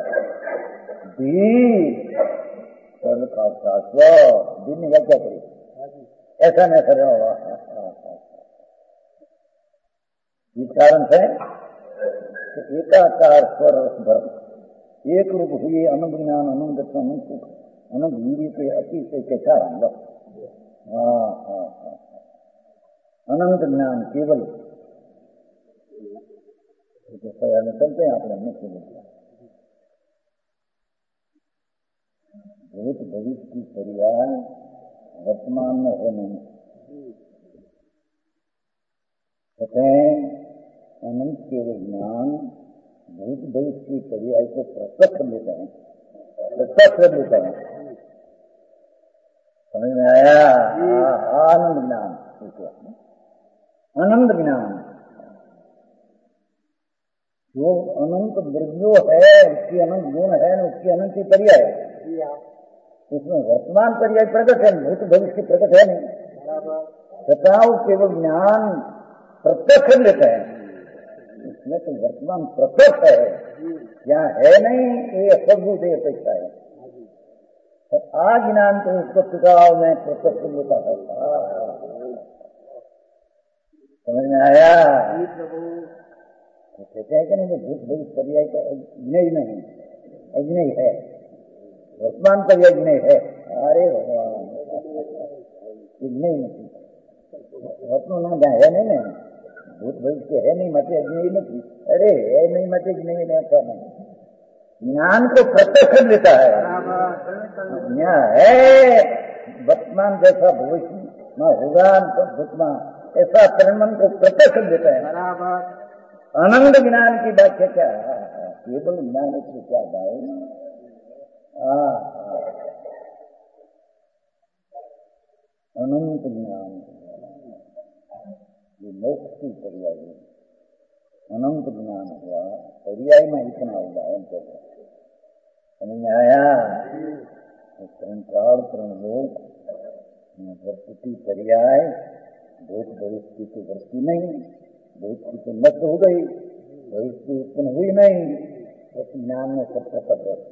धीर सर्व का शाश्वत। दिन में क्या करिए, ऐसा नहीं कर रहा। इस कारण से एकाकार स्वर धर्म एक रूप हुए, अनंत ज्ञान अनंत अनंत सुख अनंत वीर्य के अतिशय के कारण। हाँ हाँ हाँ, अनंत ज्ञान केवल चलते हैं अपने मुख्य मुद्दा। भूत भविष्य की पर्याय वर्तमान में है नहीं, कहते हैं अनंत केवल ज्ञान भूत भविष्य की पर्याय को प्रत्यक्ष लेते हैं, प्रत्यक्ष लेते हैं। समझ में आया? आनंद ज्ञान, अनंत ज्ञान जो अनंत द्रव्यो है, उसकी अनंत गुण है, उसकी अनंत की पर्याय है, उसमें वर्तमान पर्याय प्रकट है, भूत भविष्य प्रकट है नहीं। सताओ केवल ज्ञान प्रत्यक्ष लेते हैं, इसमें तो वर्तमान प्रत्यक्ष है, यहाँ है नहीं, ये सद्भुत अपेक्षा है। आज ज्ञान तो उसको टिकाव में प्रत्यक्ष लेता है। समझ में आया? तो कहते हैं कि नहीं, भूत भविष्य पर्याय तो अज्ञेय नहीं, अज्ञेय है, वर्तमान पर्याय अज्ञेय है। अरे भगवान, अज्ञेय नहीं, वर्तमान में है नहीं ना, भूत भविष्य है नहीं, मत अज्ञेय नहीं। अरे है नहीं, मत अज्ञेय नहीं, ज्ञान को प्रत्यक्ष लेता है। यहाँ है वर्तमान जैसा भविष्य न होगा, वर्तमान ऐसा परिणाम को प्रत्यक्ष देता है। अनंत ज्ञान की व्याख्या क्या है? केवल ज्ञान की क्या भाई? अनंत ज्ञान, ये मोक्ष की पर्याय, अनंत ज्ञान हुआ, पर्याय में इतना होगा। समझ में आया? संसार करण लोक वर्षती पर्याय, भूत भविष्य की तो वृत्ति नहीं, भूत की तो नष्ट हो गई, भविष्य की उत्पन्न हुई नहीं, उस ज्ञान में सब प्रकट है,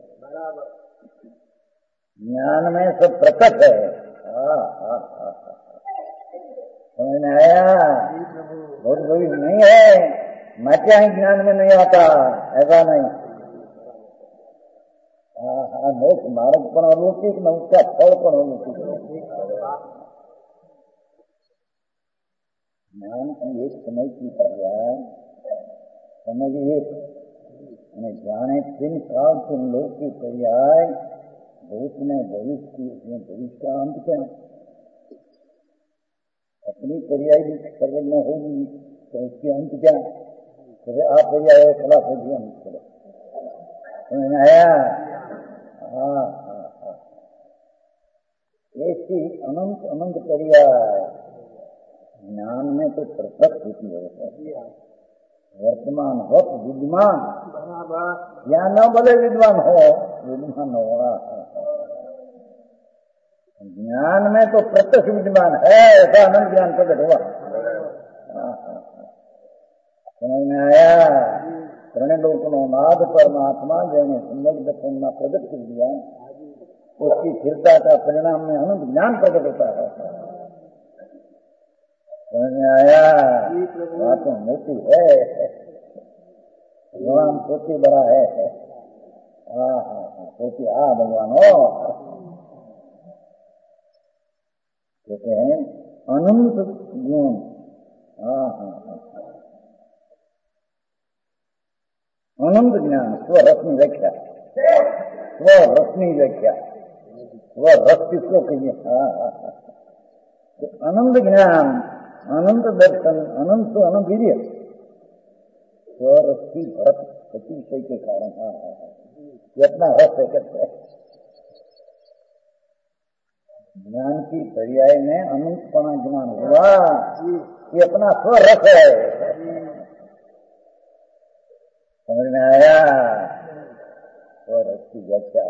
ज्ञान में सब प्रकट है। हाँ हाँ हाँ, समझ में आया? भूत भविष्य नहीं है, मचा ही ज्ञान में नहीं आता, ऐसा नहीं। हाँ हाँ, मोक्ष मार्ग पण अलौकिक न उसका फल पण अलौकिक। ज्ञान की एक समय की पर्याय, समय एक जाने तीन काल तीन लोग की पर्याय, भूत में भविष्य की, उसमें भविष्य का अंत क्या? अपनी पर्याय भी सर्व न होगी तो उसके अंत क्या? आप पर्याय खिलाफ होगी, अंत करो। समझ में आया? हाँ हाँ हाँ, ऐसी अनंत अनंत पर्याय ज्ञान में तो प्रत्यक्ष होती है। वर्तमान हो विद्यमान, या न भले विद्वान हो, विद्वान हो, ज्ञान में तो प्रत्यक्ष विद्यमान है, ऐसा अनंत ज्ञान प्रकट हुआ। समझ में आया? प्रणय लोकनो नाद परमात्मा जैने सम्यक दर्शन में प्रकट कर दिया, उसकी स्थिरता का परिणाम में अनंत ज्ञान प्रकट होता है। समझ में आया? बात तो मोटी है, भगवान पोती बड़ा है। हाँ हाँ हाँ, पोती आ भगवान हो। अनंत गुण। हाँ हाँ हाँ, अनंत ज्ञान स्वरसनी व्याख्या, स्वरसनी व्याख्या, स्वरस किसको कहिए? हाँ हाँ हाँ, तो अनंत ज्ञान, अनंत दर्शन, अनंत अनुभीर्य, स्वरस की भरत अतिशय के कारण। हाँ हाँ हाँ, ये अपना रस है कहते हैं। ज्ञान की पर्याय में अनंतपना ज्ञान हुआ, ये अपना स्वरस है। समझ में आया? स्वरस की व्याख्या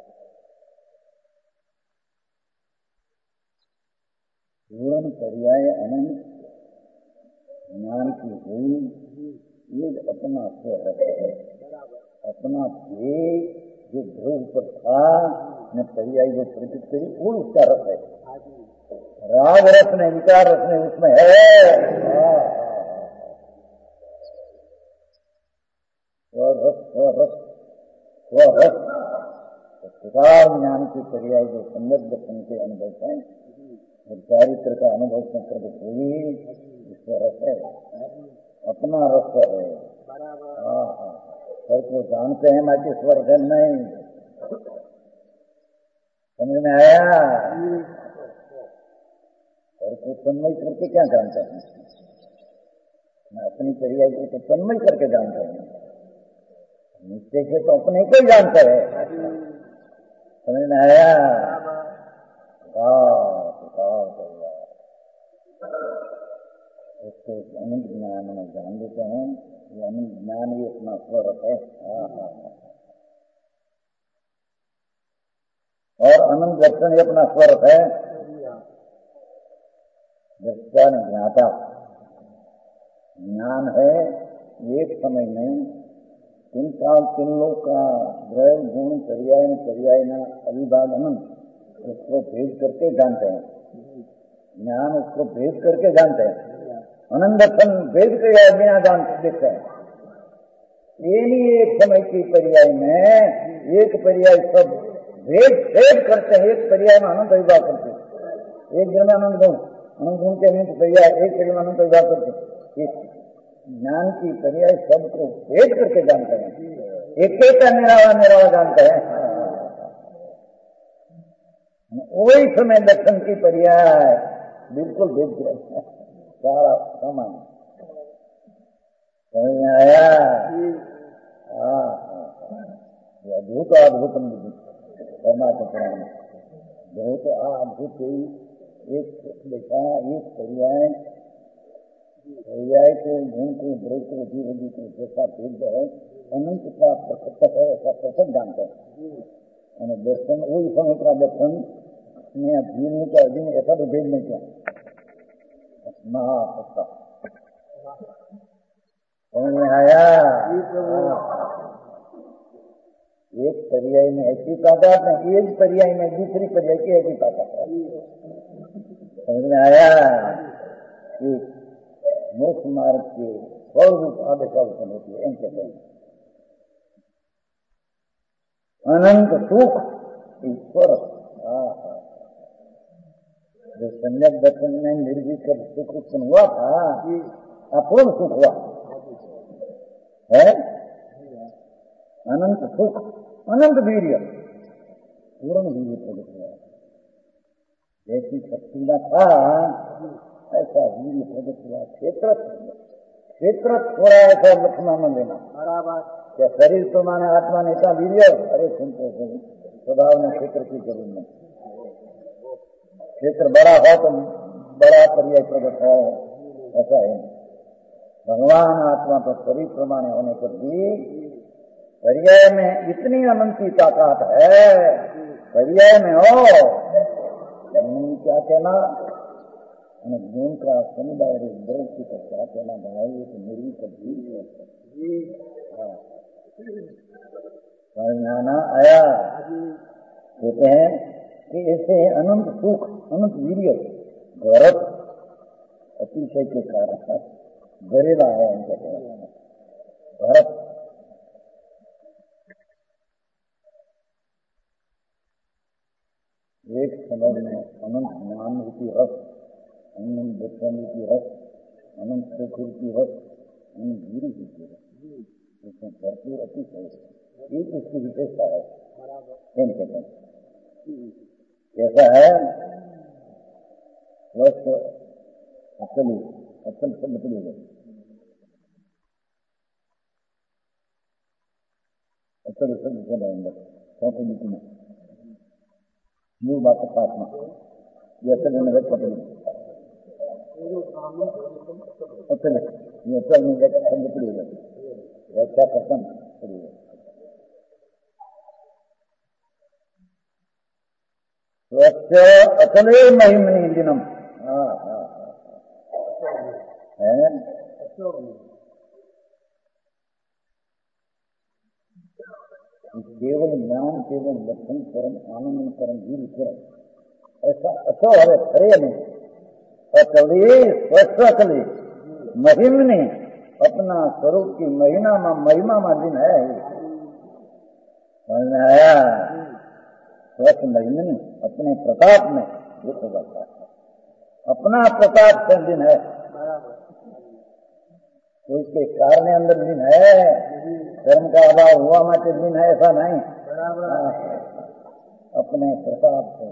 पूर्ण पर्याय अनंत ज्ञान की हुई, ये अपना स्वरस है। अपना ध्येय जो ध्रुव पर था न पर्याय जो प्रकट करी, वो उसका रस है। राग रस ने, विचार रस ने उसमें है। स्वरस स्वरस स्वरस प्रकार ज्ञान की पर्याय जो सम्यक दर्शन के अनुभव है और चारित्र का अनुभव में प्रकट हुई, स्वरस है, अपना रस है। हाँ हाँ, पर को जानते हैं ना कि स्वर है नहीं। समझ में आया? और को तन्मय करके क्या जानते हैं? मैं अपनी पर्याय को तो तन्मय करके जानते हैं, निश्चय से तो अपने को ही जानते हैं। समझ में आया? उसको अनंत ज्ञान में जान लेते हैं, ये अनंत ज्ञान ही अपना स्वरूप है। हाँ हाँ, और अनंत दर्शन ही अपना स्वरूप है। दर्शन ज्ञाता ज्ञान है, एक समय में तीन काल तीन लोग का द्रव्य गुण पर्याय पर्याय न अविभाग अनंत उसको भेद करके जानते हैं। ज्ञान उसको भेद करके जानते हैं। अनंत दर्शन भेद के बिना जान देखते हैं। ये नहीं एक समय की पर्याय में एक पर्याय सब भेद भेद करते हैं। एक पर्याय में अनंत विभाग करते हैं, एक जन में अनंत गुण, अनंत गुण के अनंत पर्याय, एक पर्याय में अनंत विभाग करते हैं। ज्ञान की पर्याय सबको भेद करके जानते हैं, एक एक का निरावा निरावा जानते हैं। वही समय दर्शन की पर्याय बिल्कुल भेद करते हैं, सारा सामान। समझ में आया? हाँ, अद्भुत अद्भुत कर्नाटक बहुत अद्भुत ही एक देखा, एक पर्याय पर्याय को गुण को द्रव्य को जीव जी को जैसा भेद है, अनंत का प्रकट है ऐसा प्रकट जानते हैं। दर्शन वही समय का दर्शन में जीवन का जीवन ऐसा तो भेद नहीं किया। महासत्ता समझ में आया? एक पर्याय में ऐसी ताकत नहीं, एक पर्याय में दूसरी पर्याय की ऐसी ताकत है। समझ में आया? मोक्ष मार्ग के फल रूप आदेशावसन होती है। इनके कहते अनंत सुख ईश्वर। जो सम्यक दर्शन में निर्विकल्प सुख उत्पन्न हुआ था, अपूर्ण सुख हुआ है। अनंत सुख, अनंत वीर्य, पूर्ण वीर्य प्रकट हुआ। जैसी शक्ति न था ऐसा वीर्य प्रकट हुआ। क्षेत्र क्षेत्र थोड़ा ऐसा लक्षणा में लेना क्या शरीर तो माने आत्मा नेता वीर्य। अरे सुनते स्वभाव में क्षेत्र की जरूर नहीं। क्षेत्र बड़ा हो तो बड़ा पर्याय प्रकट हो, ऐसा है। भगवान आत्मा तो शरीर प्रमाण होने पर भी पर्याय में इतनी अनंती ताकत है। पर्याय में हो क्या कहना, गुण का समुदाय द्रव्य की क्या कहना भाई, तो मेरी कभी आना आया। कहते हैं कि ऐसे अनंत सुख, अनंत वीर्य गौरव अतिशय के कारण गरेला है। उनका गौरव एक समय में अनंत ज्ञान रूपी रस अनंत ब्रह्म की रस, अनंत चतुर की रस, अनंत गिरी की रस, इसमें भरपूर अतिशय एक इसकी विशेषता है। कहते हैं कैसा है स्वस्थ अचली, अचल शब्द चलेगा, अचल शब्द चला अंदर चौथे नीति में मूल बात पात्मा ये अचल में व्यक्त पकड़ी अचल ये अचल में व्यक्त शब्द चलेगा व्याख्या कथन चलेगा। स्वच्छ अचले महिमनी दिनम हाँ हाँ है केवल ज्ञान, केवल लक्षण कर्म, आनंद कर्म, वीर कर्म, ऐसा अचो है खरे नहीं। अचले स्वस्थ अचले महिमनी अपना स्वरूप की महिमा में महिमा में दिन है आया स्वस्थ महिमनी अपने प्रताप में दुख जाता है, अपना प्रताप से दिन है, तो इसके कारण अंदर दिन है, कर्म का अभाव हुआ माटे दिन है ऐसा नहीं, अपने प्रताप से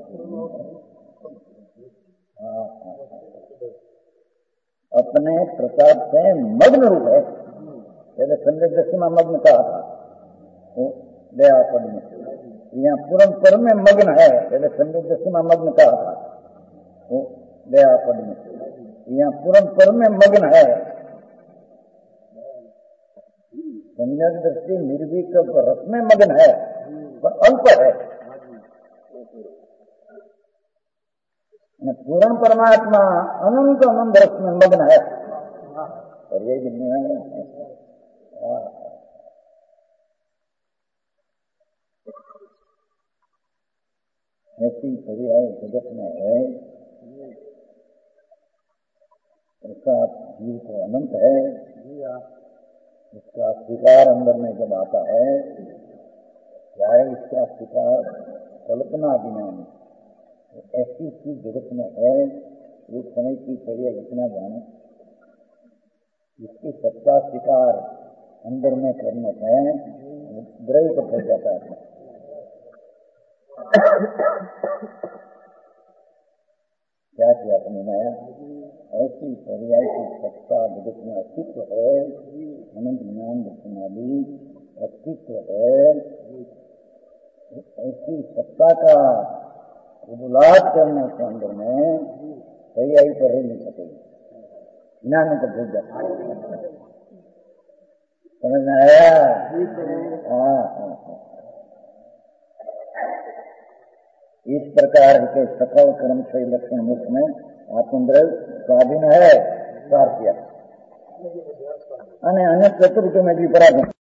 अपने प्रताप से मग्न रूप है। पहले संजय दृष्टि में मग्न कहा था दया पद में, यहाँ पूर्ण पर में मग्न है, पहले संजय दृष्टि में मग्न कहा था दया पद में, यहाँ पूर्ण पर में मग्न है। सम्यक दृष्टि निर्भीक रस में मग्न है पर अल्प है, पूर्ण परमात्मा अनंत अनंत रस में मग्न है और यही दिन है। ऐसी पर्याय जगत में है, उसका जीव को अनंत है, इसका स्वीकार अंदर में जब आता है, क्या है इसका स्वीकार कल्पना बिना में, तो ऐसी चीज जगत में है, एक समय की पर्याय रचना जाने, इसकी सत्ता स्वीकार अंदर में करने है, द्रव्य पर हो जाता है। क्या किया अपने नया ऐसी पर्याय की सत्ता जगत में अस्तित्व है, अनंत ज्ञान दर्शनादि अस्तित्व है, ऐसी सत्ता का उबलाट करने के अंदर में पर्याय पर रह नहीं सकेगी, ज्ञान को भूल जाता है। समझ में आया? हाँ हाँ इस प्रकार के सकल कर्म से लक्षण मुख में आत्मद्रव्य स्वाधीन है, सार किया। અને અન્ય ચતુર્થ में भी पराधीन